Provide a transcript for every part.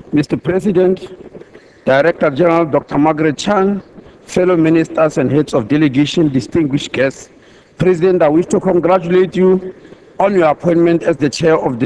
Mr. President, Director General Dr. Margaret Chan, fellow ministers and heads of delegation, distinguished guests, President, I wish to congratulate you on your appointment as the chair of the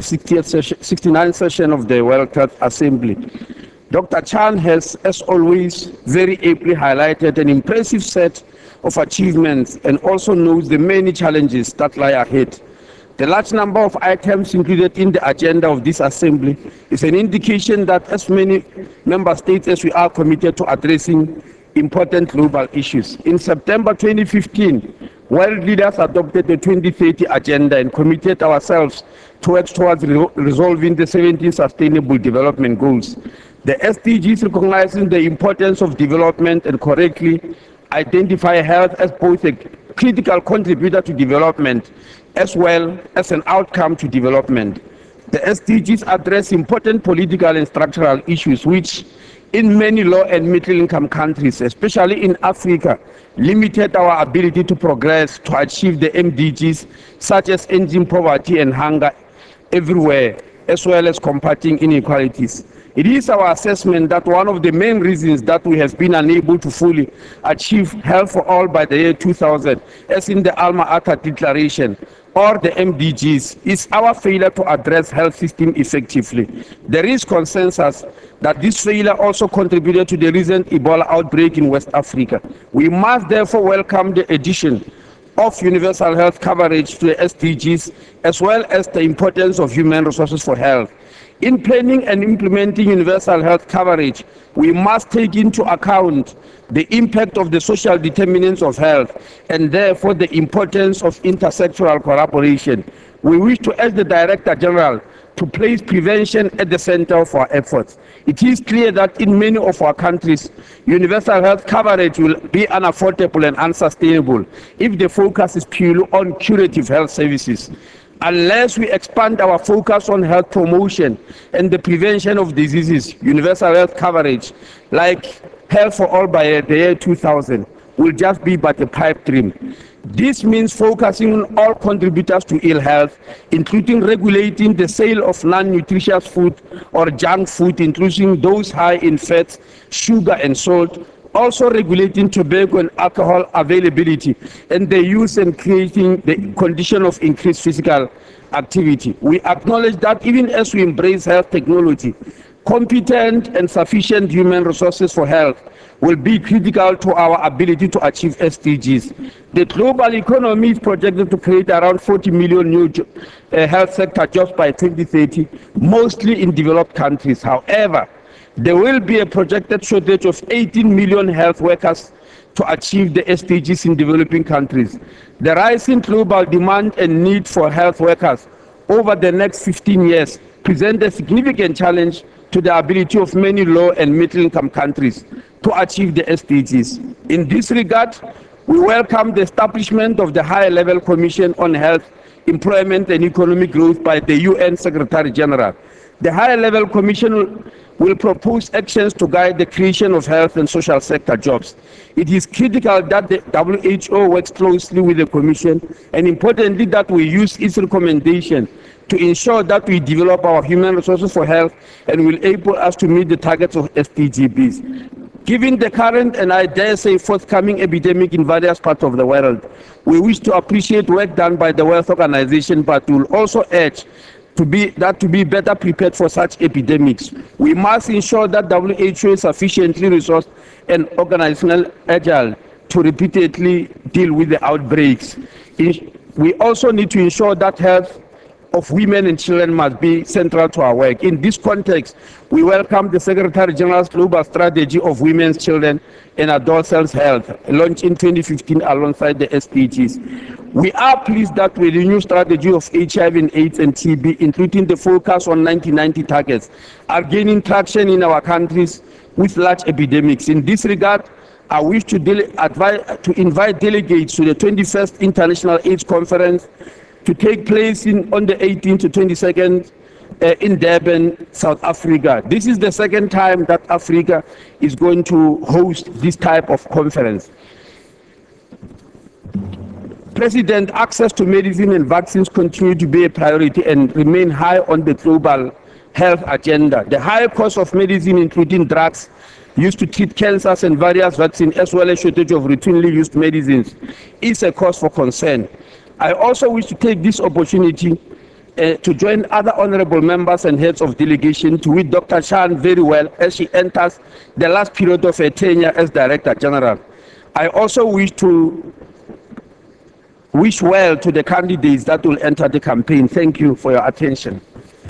69th session of the World Health Assembly. Dr. Chan has, as always, very ably highlighted an impressive set of achievements and also knows the many challenges that lie ahead. The large number of items included in the agenda of this assembly is an indication that as many member states as we are committed to addressing important global issues. In September 2015, world leaders adopted the 2030 agenda and committed ourselves towards resolving the 17 Sustainable Development Goals. The SDGs recognizing the importance of development and correctly identify health as both a critical contributor to development as well as an outcome to development. The SDGs address important political and structural issues which in many low and middle income countries, especially in Africa, limited our ability to progress to achieve the MDGs such as ending poverty and hunger everywhere, as well as combating inequalities. It is our assessment that one of the main reasons that we have been unable to fully achieve health for all by the year 2000, as in the Alma Ata Declaration, or the MDGs, is our failure to address health system effectively. There is consensus that this failure also contributed to the recent Ebola outbreak in West Africa. We must therefore welcome the addition of universal health coverage to the SDGs, as well as the importance of human resources for health. In planning and implementing universal health coverage, we must take into account the impact of the social determinants of health and therefore the importance of intersectoral collaboration. We wish to ask the Director General to place prevention at the center of our efforts. It is clear that in many of our countries, universal health coverage will be unaffordable and unsustainable if the focus is purely on curative health services. Unless we expand our focus on health promotion and the prevention of diseases, universal health coverage, like health for all by the year 2000, will just be but a pipe dream. This means focusing on all contributors to ill health, including regulating the sale of non-nutritious food or junk food, including those high in fat, sugar, and salt, also regulating tobacco and alcohol availability and the use and creating the condition of increased physical activity. We acknowledge that even as we embrace health technology, competent and sufficient human resources for health will be critical to our ability to achieve SDGs. The global economy is projected to create around 40 million new health sector jobs by 2030, mostly in developed countries. However, there will be a projected shortage of 18 million health workers to achieve the SDGs in developing countries. The rising global demand and need for health workers over the next 15 years present a significant challenge to the ability of many low and middle income countries to achieve the SDGs. In this regard, we welcome the establishment of the High Level Commission on Health, Employment and Economic Growth by the UN Secretary General. The High Level Commission will propose actions to guide the creation of health and social sector jobs. It is critical that the WHO works closely with the Commission, and importantly that we use its recommendation to ensure that we develop our human resources for health and will enable us to meet the targets of SDGs. Given the current and I dare say forthcoming epidemic in various parts of the world, we wish to appreciate work done by the World Organization, but we will also urge to be better prepared for such epidemics. We must ensure that WHO is sufficiently resourced and organizational agile to repeatedly deal with the outbreaks. We also need to ensure that health of women and children must be central to our work. In this context, we welcome the Secretary General's Global Strategy of Women's, Children, and Adult Health, launched in 2015 alongside the SDGs. We are pleased that with the new strategy of HIV and AIDS and TB, including the focus on 1990 targets, are gaining traction in our countries with large epidemics. In this regard, I wish to invite delegates to the 21st International AIDS Conference to take place on the 18th to 22nd in Durban, South Africa. This is the second time that Africa is going to host this type of conference. President, access to medicine and vaccines continue to be a priority and remain high on the global health agenda. The high cost of medicine, including drugs used to treat cancers and various vaccines, as well as shortage of routinely used medicines, is a cause for concern. I also wish to take this opportunity to join other honorable members and heads of delegation to wish Dr. Chan very well as she enters the last period of her tenure as Director General. I also wish well to the candidates that will enter the campaign. Thank you for your attention.